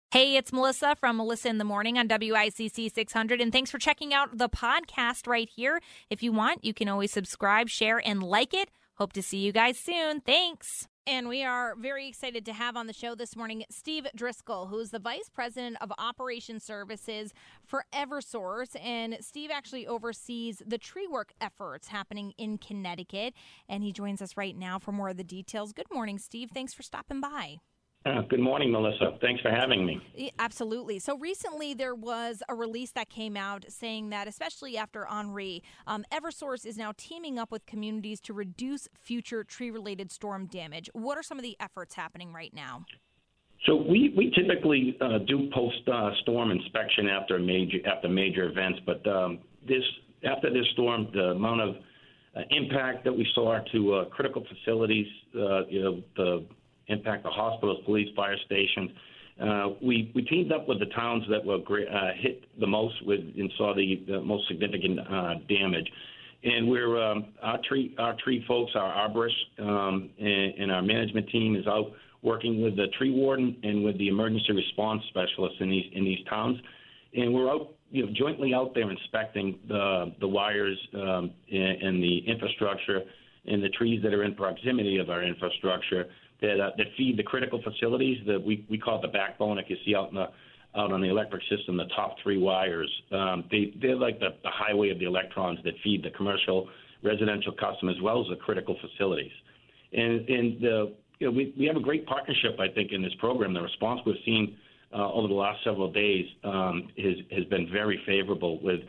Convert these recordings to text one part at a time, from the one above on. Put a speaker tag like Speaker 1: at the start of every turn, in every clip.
Speaker 1: Hey, it's Melissa from Melissa in the Morning on WICC 600, and thanks for checking out the podcast right here. If you want, you can always subscribe, share, and like it. Hope to see you guys soon. Thanks. And we are very excited to have on the show this morning Steve Driscoll, who's the Vice President of Operations Services for Eversource. And Steve actually oversees the tree work efforts happening in Connecticut. And he joins us right now for more of the details. Good morning, Steve. Thanks for stopping by.
Speaker 2: Good morning, Melissa. Thanks for having me.
Speaker 1: Absolutely. So recently there was a release that came out saying that, especially after Henri, Eversource is now teaming up with communities to reduce future tree-related storm damage. What are some of the efforts happening right now?
Speaker 2: So we typically do post-storm inspection after major events, but after this storm, the amount of impact that we saw to critical facilities, the impact of hospitals, police, fire stations. We teamed up with the towns that were hit the most and saw the most significant damage. And we're our tree folks, our arborists, and our management team is out working with the tree warden and with the emergency response specialists in these towns. And we're out, jointly out there inspecting the wires and the infrastructure and the trees that are in proximity of our infrastructure that feed the critical facilities that we call the backbone. Like you see out on the electric system, the top three wires. They're like the highway of the electrons that feed the commercial, residential customers as well as the critical facilities. And we have a great partnership, I think, in this program. The response we've seen over the last several days has been very favorable with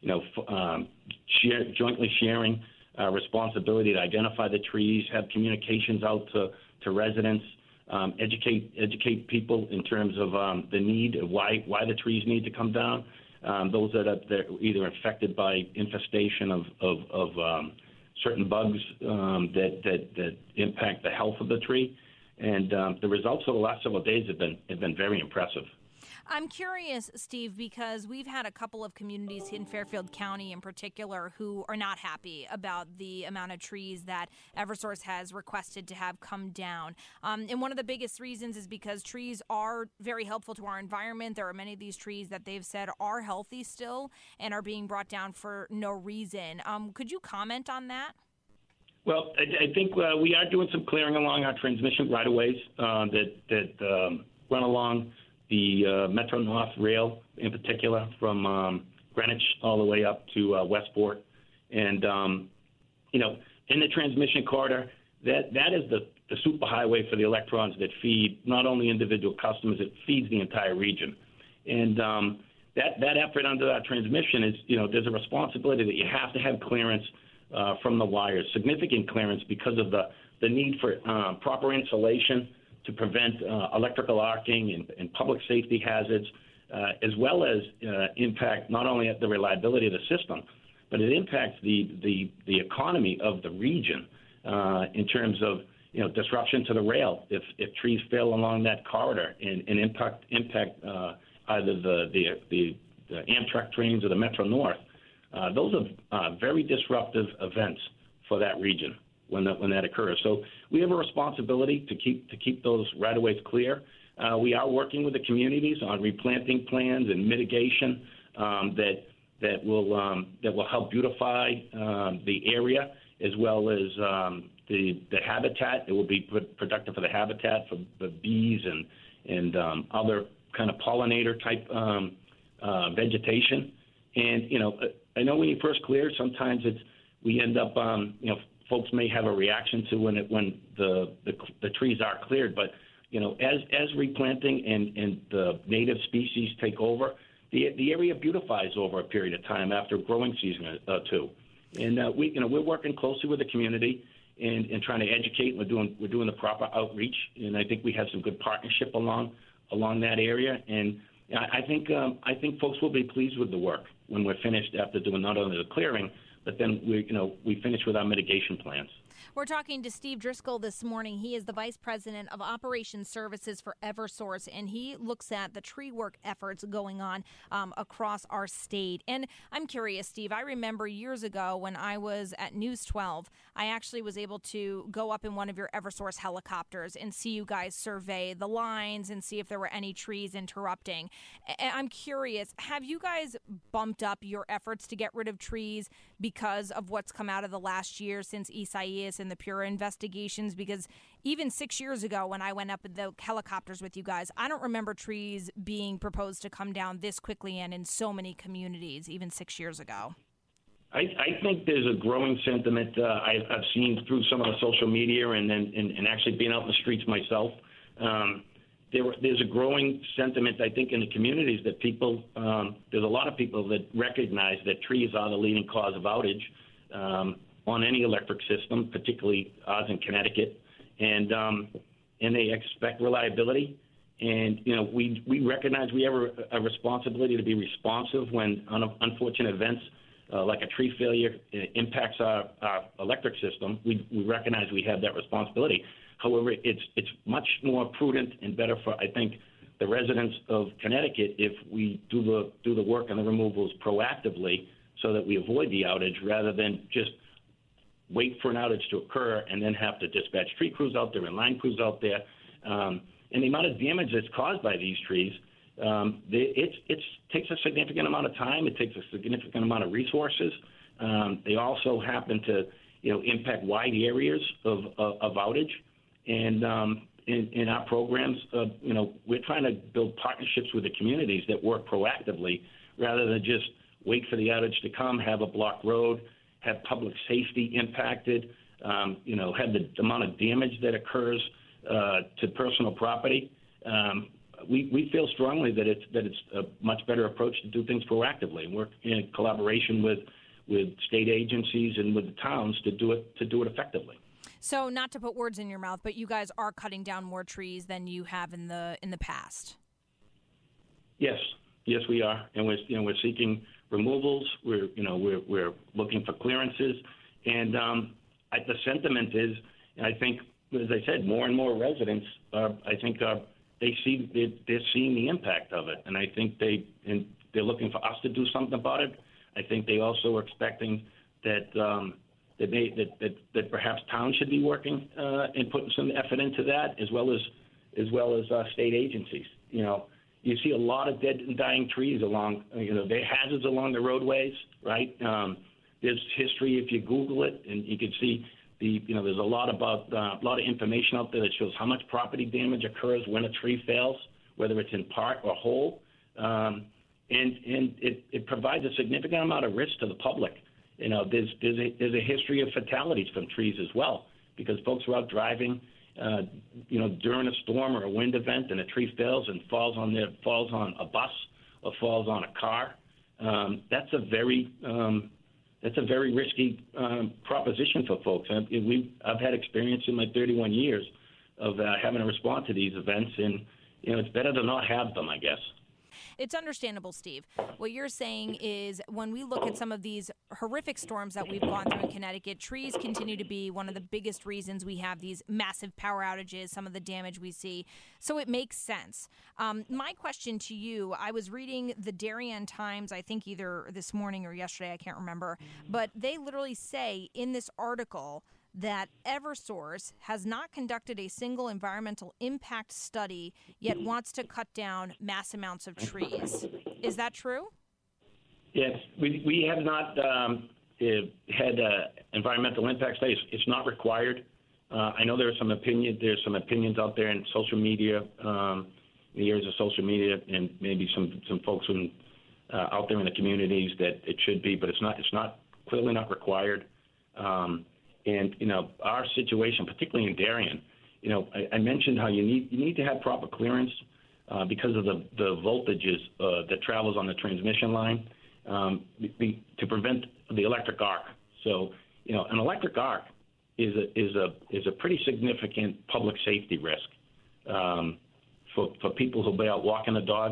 Speaker 2: jointly sharing responsibility to identify the trees, have communications out to residents, educate people in terms of the need of why the trees need to come down. Those that are either infected by infestation of certain bugs that impact the health of the tree, and the results of the last several days have been very impressive.
Speaker 1: I'm curious, Steve, because we've had a couple of communities in Fairfield County in particular who are not happy about the amount of trees that Eversource has requested to have come down. And one of the biggest reasons is because trees are very helpful to our environment. There are many of these trees that they've said are healthy still and are being brought down for no reason. Could you comment on that?
Speaker 2: Well, I think we are doing some clearing along our transmission right-of-ways that run along the Metro North rail in particular from Greenwich all the way up to Westport. And, in the transmission corridor, that is the superhighway for the electrons that feed not only individual customers, it feeds the entire region. And that effort under our transmission is, there's a responsibility that you have to have clearance from the wires, significant clearance because of the need for proper insulation to prevent electrical arcing and public safety hazards, as well as impact not only the reliability of the system, but it impacts the economy of the region in terms of disruption to the rail. If trees fail along that corridor and impact either the Amtrak trains or the Metro North, those are very disruptive events for that region when that occurs. So we have a responsibility to keep those right-of-ways clear. We are working with the communities on replanting plans and mitigation that will help beautify the area as well as the habitat. It will be productive for the habitat for the bees and other kind of pollinator type vegetation. And I know when you first clear, sometimes we end up folks may have a reaction to when the trees are cleared, but as replanting and the native species take over, the area beautifies over a period of time after a growing season or two. And we're working closely with the community and trying to educate. We're doing the proper outreach, and I think we have some good partnership along that area. And I think folks will be pleased with the work when we're finished after doing not only the clearing, but then we finish with our mitigation plans.
Speaker 1: We're talking to Steve Driscoll this morning. He is the Vice President of Operations Services for Eversource, and he looks at the tree work efforts going on across our state. And I'm curious, Steve, I remember years ago when I was at News 12, I actually was able to go up in one of your Eversource helicopters and see you guys survey the lines and see if there were any trees interrupting. I'm curious, have you guys bumped up your efforts to get rid of trees because of what's come out of the last year since Isaias and the Pura investigations? Because even 6 years ago when I went up in the helicopters with you guys, I don't remember trees being proposed to come down this quickly and in so many communities, even 6 years ago.
Speaker 2: I think there's a growing sentiment I've seen through some of the social media and actually being out in the streets myself. There's a growing sentiment, I think, in the communities that people, there's a lot of people that recognize that trees are the leading cause of outage on any electric system, particularly ours in Connecticut, and they expect reliability. And, we recognize we have a responsibility to be responsive when unfortunate events like a tree failure impacts our electric system. We recognize we have that responsibility. However, it's much more prudent and better for, I think, the residents of Connecticut if we do the work and the removals proactively so that we avoid the outage rather than just wait for an outage to occur and then have to dispatch tree crews out there and line crews out there. And the amount of damage that's caused by these trees, it takes a significant amount of time. It takes a significant amount of resources. They also happen to, impact wide areas of outage. And in our programs, we're trying to build partnerships with the communities that work proactively rather than just wait for the outage to come, have a blocked road, have public safety impacted, have the amount of damage that occurs to personal property. We feel strongly that it's a much better approach to do things proactively and work in collaboration with state agencies and with the towns to do it effectively.
Speaker 1: So, not to put words in your mouth, but you guys are cutting down more trees than you have in the past. Yes,
Speaker 2: we are, and we're seeking removals. We're looking for clearances, and the sentiment is, I think, as I said, more and more residents they're seeing the impact of it, and I think they're looking for us to do something about it. I think they also are expecting that perhaps towns should be working and putting some effort into that, as well as state agencies. You see a lot of dead and dying trees along. There are hazards along the roadways, right? There's history if you Google it, and you can see there's a lot of information out there that shows how much property damage occurs when a tree fails, whether it's in part or whole, and it provides a significant amount of risk to the public. There's a history of fatalities from trees as well, because folks are out driving, during a storm or a wind event, and a tree fails and falls on a bus or falls on a car. That's a very risky proposition for folks. I've had experience in my 31 years of having to respond to these events, and it's better to not have them, I guess.
Speaker 1: It's understandable, Steve. What you're saying is when we look at some of these horrific storms that we've gone through in Connecticut, trees continue to be one of the biggest reasons we have these massive power outages, some of the damage we see. So it makes sense. My question to you, I was reading the Darien Times, I think either this morning or yesterday, I can't remember, but they literally say in this article that Eversource has not conducted a single environmental impact study, yet wants to cut down mass amounts of trees. Is that true?
Speaker 2: Yes, we have not had environmental impact studies. It's not required. I know there's some opinions out there in social media, in the areas of social media, and maybe some folks out there in the communities that it should be, but it's not clearly not required. And our situation, particularly in Darien, I mentioned how you need to have proper clearance because of the voltages that travels on the transmission line to prevent the electric arc. So, an electric arc is a pretty significant public safety risk for people who'll be out walking the dog.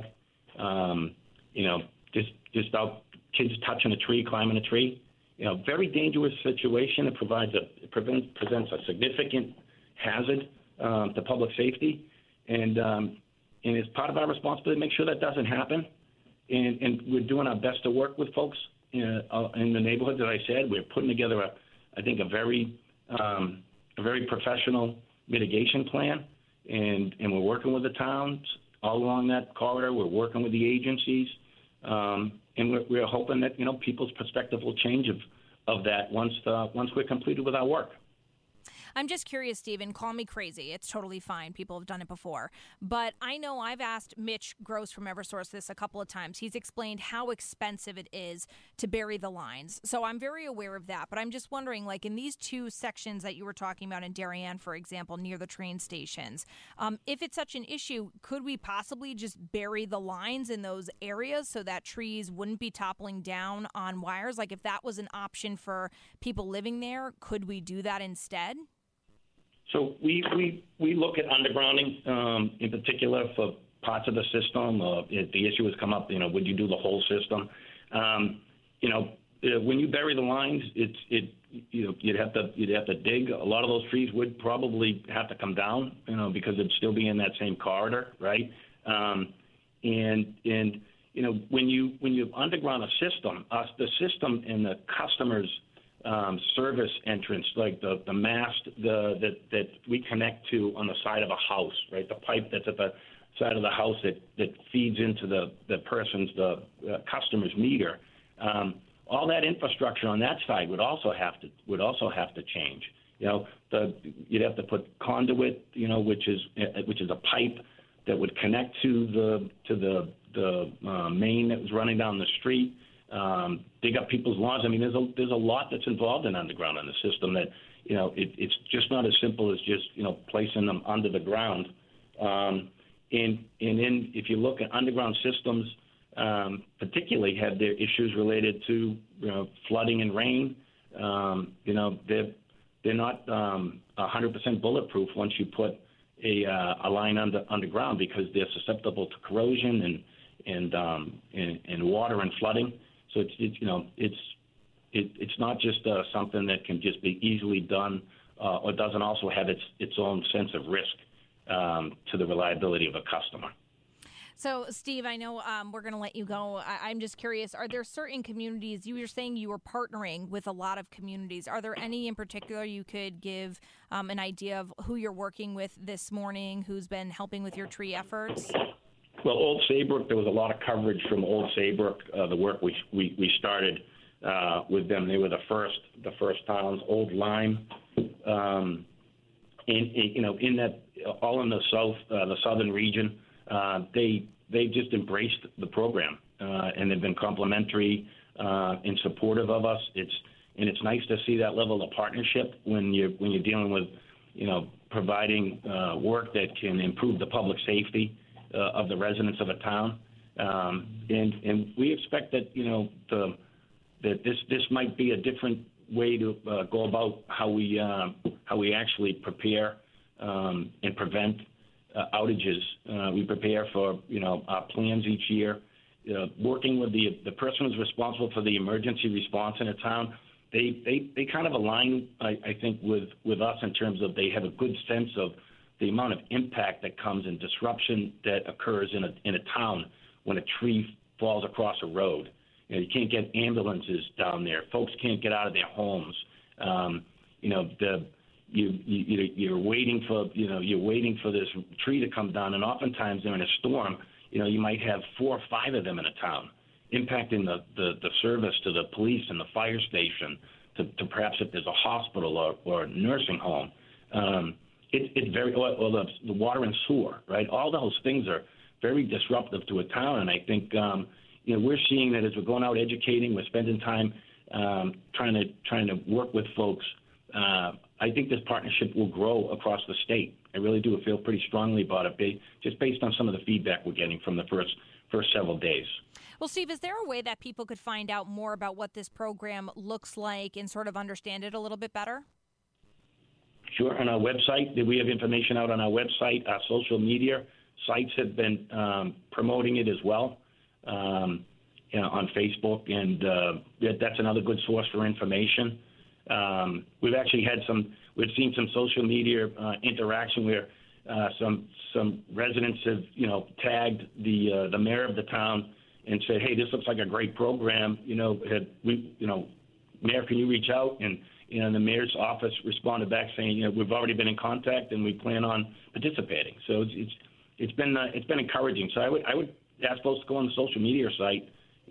Speaker 2: Just out kids touching a tree, climbing a tree. Very dangerous situation. It provides presents a significant hazard to public safety, and it's part of our responsibility to make sure that doesn't happen. And we're doing our best to work with folks in the neighborhoods. As I said, we're putting together a very professional mitigation plan, and we're working with the towns all along that corridor. We're working with the agencies, and we're hoping that people's perspective will change of that once we're completed with our work.
Speaker 1: I'm just curious, Stephen, call me crazy. It's totally fine. People have done it before. But I know I've asked Mitch Gross from Eversource this a couple of times. He's explained how expensive it is to bury the lines. So I'm very aware of that. But I'm just wondering, like in these two sections that you were talking about in Darien, for example, near the train stations, if it's such an issue, could we possibly just bury the lines in those areas so that trees wouldn't be toppling down on wires? Like if that was an option for people living there, could we do that instead?
Speaker 2: So we look at undergrounding in particular for parts of the system. If the issue has come up, would you do the whole system? When you bury the lines, you'd have to dig. A lot of those trees would probably have to come down, because it'd still be in that same corridor, right? When you underground a system, the system and the customers' service entrance, like the mast that we connect to on the side of a house, right? The pipe that's at the side of the house that feeds into the customer's meter. All that infrastructure on that side would also have to change. You'd have to put conduit, which is a pipe that would connect to the main that was running down the street. Dig up people's lawns. I mean, there's a lot that's involved in underground in the system that, it's just not as simple as just, placing them under the ground. And then if you look at underground systems, particularly have their issues related to, flooding and rain. They're not 100% bulletproof once you put a line underground, because they're susceptible to corrosion and water and flooding. So it's not just something that can just be easily done, or doesn't also have its own sense of risk to the reliability of a customer.
Speaker 1: So, Steve, I know we're going to let you go. I'm just curious, are there certain communities, you were saying you were partnering with a lot of communities. Are there any in particular you could give an idea of who you're working with this morning, who's been helping with your tree efforts?
Speaker 2: Well, Old Saybrook, there was a lot of coverage from Old Saybrook, the work we started with them. They were the first towns. Old Lyme, in that, all in the south, the southern region, they just embraced the program, and they've been complimentary and supportive of us. It's nice to see that level of partnership when you're dealing with, providing work that can improve the public safety of the residents of a town, and we expect that that this might be a different way to go about how we actually prepare and prevent outages. We prepare for our plans each year, working with the person who's responsible for the emergency response in a town. They kind of align, I think, with us in terms of they have a good sense of the amount of impact that comes and disruption that occurs in a town when a tree falls across a road. You can't get ambulances down there. Folks can't get out of their homes. You're waiting for this tree to come down, and oftentimes during a storm, you might have 4 or 5 of them in a town, impacting the service to the police and the fire station, to perhaps if there's a hospital or a nursing home. It's very, or the water and sewer, right? All those things are very disruptive to a town, and I think we're seeing that as we're going out educating, we're spending time trying to work with folks. I think this partnership will grow across the state. I really do feel pretty strongly about it, just based on some of the feedback we're getting from the first several days.
Speaker 1: Well, Steve, is there a way that people could find out more about what this program looks like and sort of understand it a little bit better?
Speaker 2: Sure. On our website, we have information out on our website. Our social media sites have been promoting it as well, on Facebook, and that's another good source for information. we've seen some social media interaction where some residents have, tagged the mayor of the town and said, hey, this looks like a great program. Mayor, can you reach out? And the mayor's office responded back saying, we've already been in contact and we plan on participating. So it's been encouraging. So I would ask folks to go on the social media site,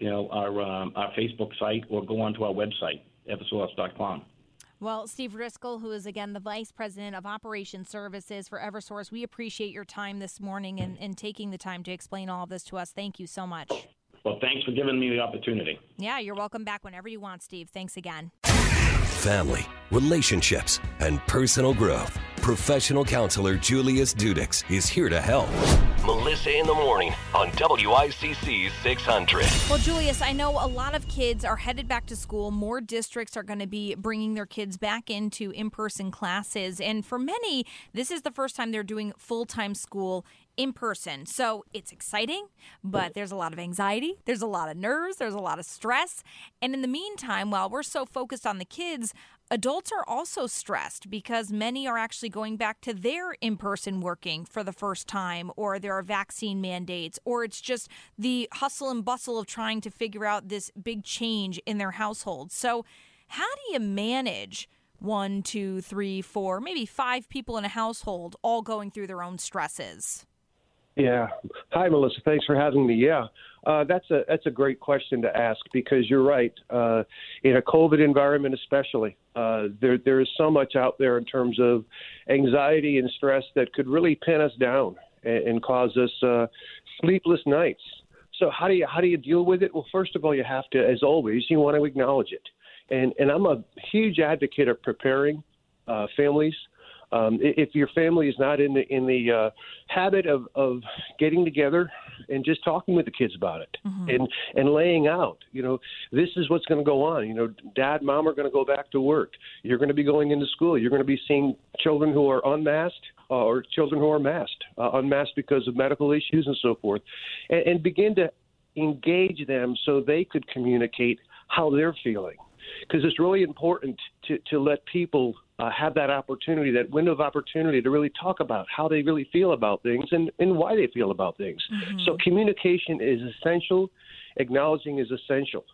Speaker 2: our Facebook site, or go onto our website, eversource.com.
Speaker 1: Well, Steve Driscoll, who is, again, the Vice President of Operations Services for Eversource, we appreciate your time this morning and taking the time to explain all of this to us. Thank you so much.
Speaker 2: Well, thanks for giving me the opportunity.
Speaker 1: Yeah, you're welcome back whenever you want, Steve. Thanks again.
Speaker 3: Family, relationships, and personal growth. Professional counselor Julius Dudix is here to help. Melissa in the Morning on WICC 600.
Speaker 1: Well, Julius, I know a lot of kids are headed back to school. More districts are going to be bringing their kids back into in-person classes. And for many, this is the first time they're doing full-time school in person. So it's exciting, but there's a lot of anxiety. There's a lot of nerves. There's a lot of stress. And in the meantime, while we're so focused on the kids, adults are also stressed because many are actually going back to their in-person working for the first time, or there are vaccine mandates, or it's just the hustle and bustle of trying to figure out this big change in their household. So how do you manage 1, 2, 3, 4, maybe 5 people in a household all going through their own stresses?
Speaker 4: Yeah. Hi, Melissa. Thanks for having me. Yeah, that's a great question to ask because you're right. In a COVID environment especially, there is so much out there in terms of anxiety and stress that could really pin us down and cause us sleepless nights. So how do you deal with it? Well, first of all, you have to, as always, you want to acknowledge it. And I'm a huge advocate of preparing families. If your family is not in the habit of getting together and just talking with the kids about it, mm-hmm. and laying out, this is what's going to go on. Dad, mom are going to go back to work. You're going to be going into school. You're going to be seeing children who are unmasked or children who are masked, unmasked because of medical issues and so forth, and begin to engage them so they could communicate how they're feeling. Because it's really important to let people have that opportunity, that window of opportunity to really talk about how they really feel about things and why they feel about things. Mm-hmm. So communication is essential. Acknowledging is essential.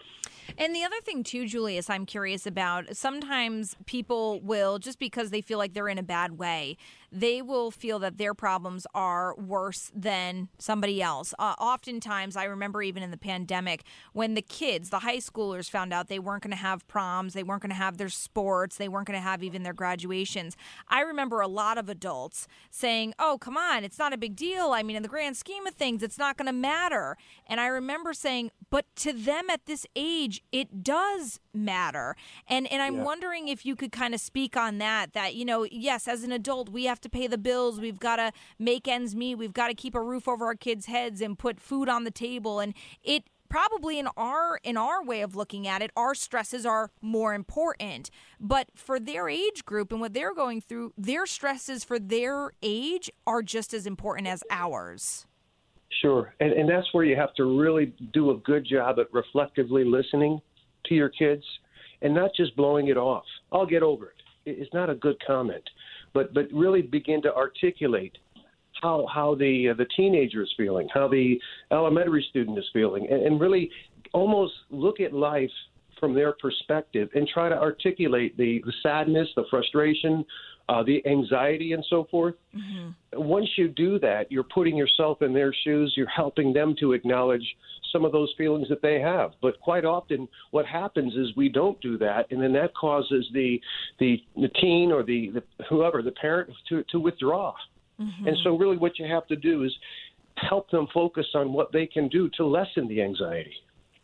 Speaker 1: And the other thing, too, Julius, I'm curious about, sometimes people will, just because they feel like they're in a bad way, they will feel that their problems are worse than somebody else. Oftentimes, I remember even in the pandemic, when the kids, the high schoolers, found out they weren't going to have proms, they weren't going to have their sports, they weren't going to have even their graduations. I remember a lot of adults saying, oh, come on, it's not a big deal. I mean, in the grand scheme of things, it's not going to matter. And I remember saying, but to them at this age, it does matter. And I'm wondering if you could kind of speak on that, yes, as an adult, we have to pay the bills. We've got to make ends meet. We've got to keep a roof over our kids' heads and put food on the table. And it probably in our way of looking at it, our stresses are more important. But for their age group and what they're going through, their stresses for their age are just as important as ours.
Speaker 4: Sure. And that's where you have to really do a good job at reflectively listening to your kids and not just blowing it off. I'll get over it. It's not a good comment, but really begin to articulate how the teenager is feeling, how the elementary student is feeling, and really almost look at life from their perspective and try to articulate the sadness, the frustration, the anxiety and so forth. Mm-hmm. Once you do that, you're putting yourself in their shoes. You're helping them to acknowledge some of those feelings that they have. But quite often what happens is we don't do that, and then that causes the teen or the parent to withdraw. Mm-hmm. And so really what you have to do is help them focus on what they can do to lessen the anxiety.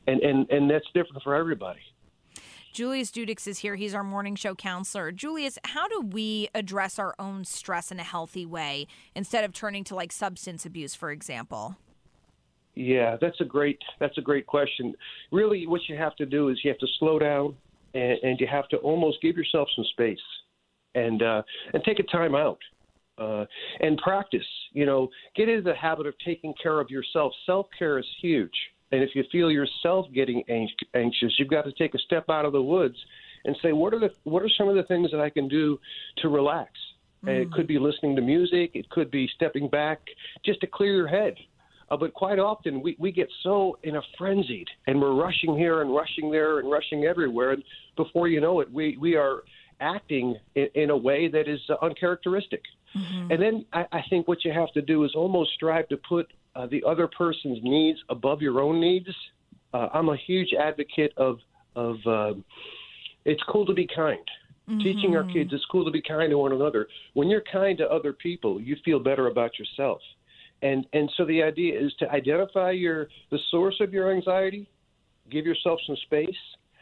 Speaker 4: And that's different for everybody.
Speaker 1: Julius Dudix is here. He's our morning show counselor. Julius, how do we address our own stress in a healthy way instead of turning to like substance abuse, for example?
Speaker 4: Yeah, that's a great question. Really, what you have to do is you have to slow down and you have to almost give yourself some space and take a time out and practice. Get into the habit of taking care of yourself. Self-care is huge. And if you feel yourself getting anxious, you've got to take a step out of the woods and say, what are some of the things that I can do to relax? And it could be listening to music. It could be stepping back just to clear your head. But quite often we get so in a frenzied, and we're rushing here and rushing there and rushing everywhere. And before you know it, we are acting in a way that is uncharacteristic. Mm-hmm. And then I think what you have to do is almost strive to put the other person's needs above your own needs. I'm a huge advocate of it's cool to be kind. Mm-hmm. Teaching our kids it's cool to be kind to one another. When you're kind to other people, you feel better about yourself. And so the idea is to identify the source of your anxiety, give yourself some space,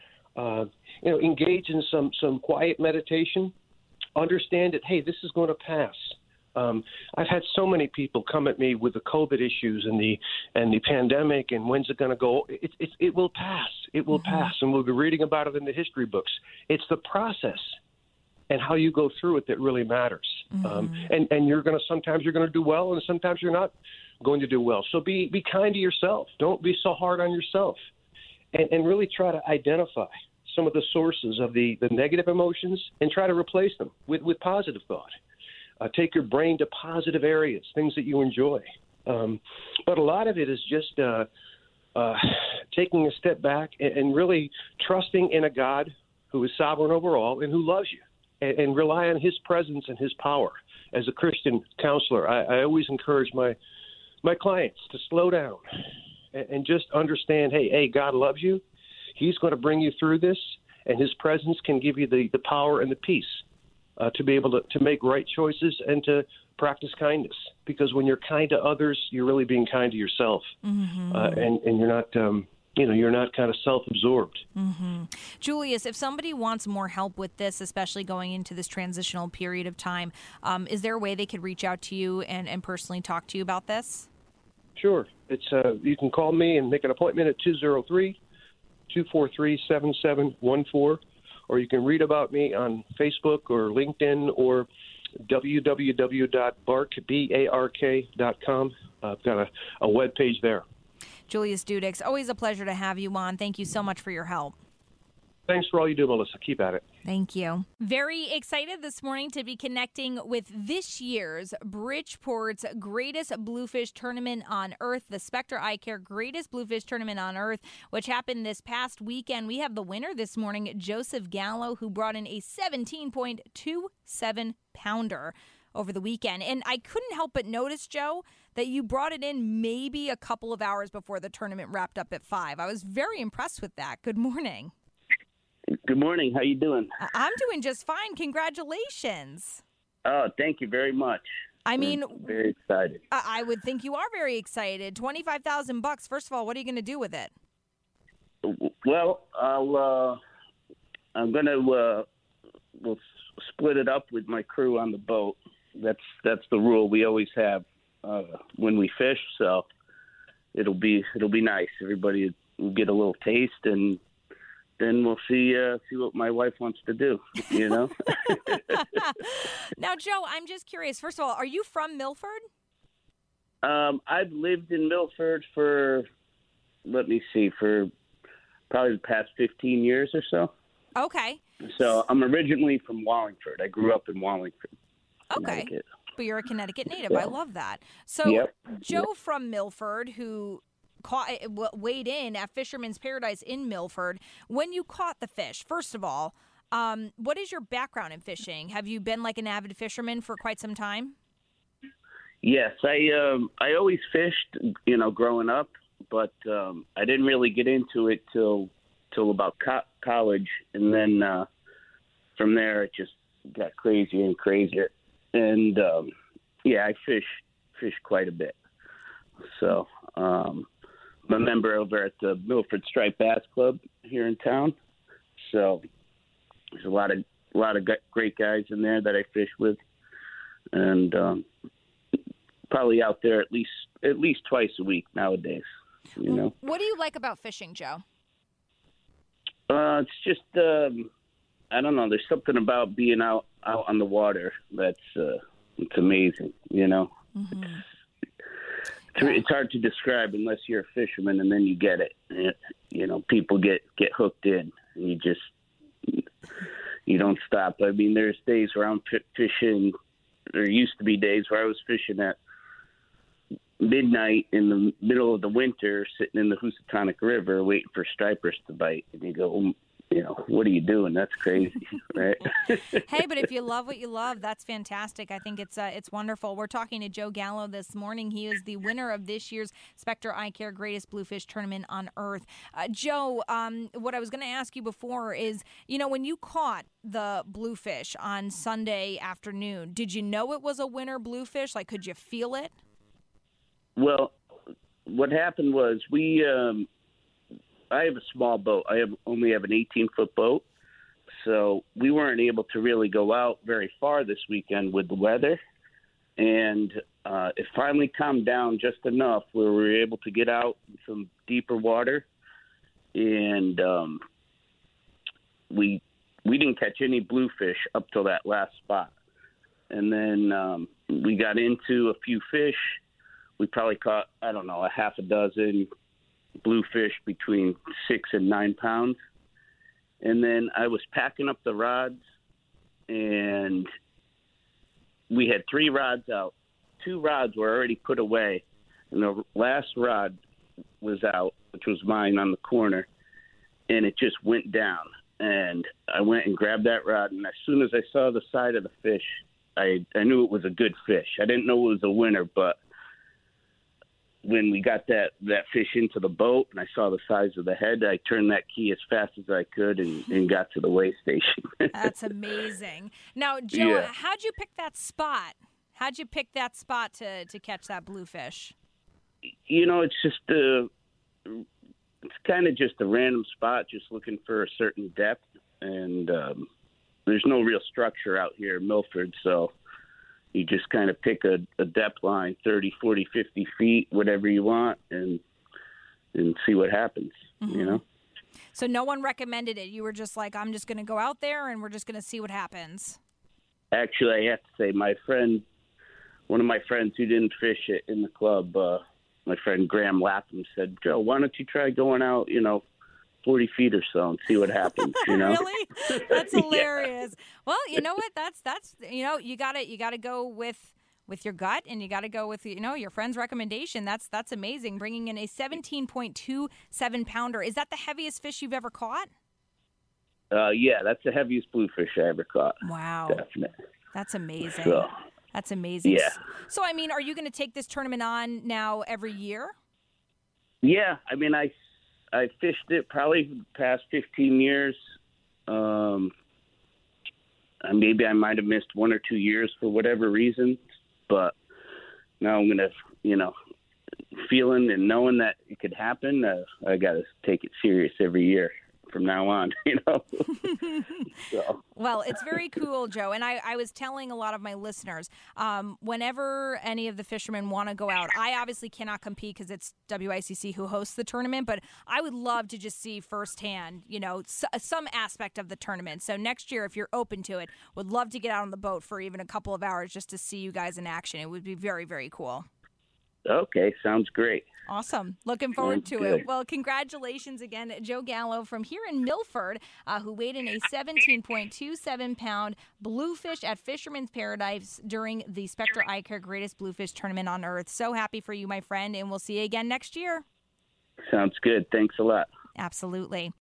Speaker 4: engage in some quiet meditation, understand that, hey, this is going to pass. I've had so many people come at me with the COVID issues and the pandemic and when's it going to go. It will pass. It will pass, and we'll be reading about it in the history books. It's the process and how you go through it that really matters. And sometimes you're going to do well, and sometimes you're not going to do well. So be kind to yourself. Don't be so hard on yourself, and really try to identify some of the sources of the negative emotions and try to replace them with positive thought. Take your brain to positive areas, things that you enjoy. But a lot of it is just taking a step back and really trusting in a God who is sovereign over all and who loves you, and rely on his presence and his power. As a Christian counselor, I always encourage my clients to slow down and just understand, hey, God loves you. He's going to bring you through this, and his presence can give you the power and the peace to be able to make right choices and to practice kindness. Because when you're kind to others, you're really being kind to yourself, and you're not, you're not kind of self-absorbed.
Speaker 1: Mm-hmm. Julius, if somebody wants more help with this, especially going into this transitional period of time, is there a way they could reach out to you and personally talk to you about this?
Speaker 4: Sure. It's you can call me and make an appointment at 203-243-7714. Or you can read about me on Facebook or LinkedIn or www.bark.com. I've got a web page there.
Speaker 1: Julius Dudix, always a pleasure to have you on. Thank you so much for your help.
Speaker 4: Thanks for all you do, Melissa. Keep at it.
Speaker 1: Thank you. Very excited this morning to be connecting with this year's Bridgeport's Greatest Bluefish Tournament on Earth, the Spectra Eye Care Greatest Bluefish Tournament on Earth, which happened this past weekend. We have the winner this morning, Joseph Gallo, who brought in a 17.27 pounder over the weekend. And I couldn't help but notice, Joe, that you brought it in maybe a couple of hours before the tournament wrapped up at 5. I was very impressed with that. Good morning.
Speaker 5: Good morning. How you doing?
Speaker 1: I'm doing just fine. Congratulations.
Speaker 5: Oh, thank you very much.
Speaker 1: I'm
Speaker 5: very excited.
Speaker 1: I would think you are very excited. $25,000. First of all, what are you going to do with it?
Speaker 5: Well, I'm going to we'll split it up with my crew on the boat. That's the rule we always have when we fish. So it'll be nice. Everybody will get a little taste, and then we'll see what my wife wants to do,
Speaker 1: Now, Joe, I'm just curious. First of all, are you from Milford?
Speaker 5: I've lived in Milford for probably the past 15 years or so.
Speaker 1: Okay.
Speaker 5: So I'm originally from Wallingford. I grew up in Wallingford, Connecticut.
Speaker 1: But you're a Connecticut native. Yeah. I love that. So Joe from Milford, who weighed in at Fisherman's Paradise in Milford. When you caught the fish, first of all, what is your background in fishing? Have you been like an avid fisherman for quite some time?
Speaker 5: Yes, I always fished, growing up, but I didn't really get into it till about college, and then from there it just got crazier and crazier. And I fish quite a bit. So I'm a member over at the Milford Striped Bass Club here in town. So there's a lot of great guys in there that I fish with, and probably out there at least twice a week nowadays.
Speaker 1: What do you like about fishing, Joe?
Speaker 5: It's just I don't know. There's something about being out on the water that's it's amazing. Mm-hmm. It's hard to describe unless you're a fisherman, and then you get it. People get hooked in, and you don't stop. I mean, there's days where I'm fishing. There used to be days where I was fishing at midnight in the middle of the winter, sitting in the Housatonic River waiting for stripers to bite. And you go, what are you doing? That's crazy, right?
Speaker 1: Hey, but if you love what you love, that's fantastic. I think it's wonderful. We're talking to Joe Gallo this morning. He is the winner of this year's Spectre Eye Care Greatest Bluefish Tournament on Earth. Joe, what I was going to ask you before is, when you caught the bluefish on Sunday afternoon, did you know it was a winner bluefish? Like, could you feel it?
Speaker 5: Well, what happened was I have a small boat. I only have an 18-foot boat, so we weren't able to really go out very far this weekend with the weather. And it finally calmed down just enough where we were able to get out in some deeper water, and we didn't catch any bluefish up till that last spot. And then we got into a few fish. We probably caught, a half a dozen bluefish between 6 and 9 pounds. And then I was packing up the rods, and we had 3 rods out. 2 rods were already put away, and the last rod was out, which was mine on the corner, and it just went down. And I went and grabbed that rod, and as soon as I saw the side of the fish, I knew it was a good fish. I didn't know it was a winner, but when we got that fish into the boat and I saw the size of the head, I turned that key as fast as I could and got to the weigh station.
Speaker 1: That's amazing. Now, Joe, how'd you pick that spot? How'd you pick that spot to catch that bluefish?
Speaker 5: It's just it's kind of just a random spot, just looking for a certain depth. And there's no real structure out here in Milford, so you just kind of pick a depth line, 30, 40, 50 feet, whatever you want, and see what happens,
Speaker 1: So no one recommended it. You were just like, I'm just going to go out there and we're just going to see what happens.
Speaker 5: Actually, I have to say, one of my friends who didn't fish it in the club, my friend Graham Lapham, said, Joe, why don't you try going out, 40 feet or so and see what happens,
Speaker 1: Really? That's hilarious. Yeah. Well, you know what? That's you gotta go with your gut, and you gotta go with your friend's recommendation. That's amazing. Bringing in a 17.27 pounder. Is that the heaviest fish you've ever caught?
Speaker 5: Yeah, that's the heaviest bluefish I ever caught.
Speaker 1: Wow.
Speaker 5: Definitely.
Speaker 1: That's amazing.
Speaker 5: So,
Speaker 1: that's amazing.
Speaker 5: Yeah.
Speaker 1: So, are you going to take this tournament on now every year?
Speaker 5: Yeah. I fished it probably the past 15 years. Maybe I might have missed 1 or 2 years for whatever reason, but now I'm going to, feeling and knowing that it could happen, I got to take it serious every year from now on, So.
Speaker 1: Well, it's very cool, Joe. And I was telling a lot of my listeners, whenever any of the fishermen want to go out, I obviously cannot compete because it's WICC who hosts the tournament, but I would love to just see firsthand, some aspect of the tournament. So next year, if you're open to it, would love to get out on the boat for even a couple of hours just to see you guys in action. It would be very, very cool.
Speaker 5: Okay, sounds great.
Speaker 1: Awesome. Looking forward to it. Well, congratulations again, Joe Gallo from here in Milford, who weighed in a 17.27-pound bluefish at Fisherman's Paradise during the Spectre Eye Care Greatest Bluefish Tournament on Earth. So happy for you, my friend, and we'll see you again next year.
Speaker 5: Sounds good. Thanks a lot.
Speaker 1: Absolutely.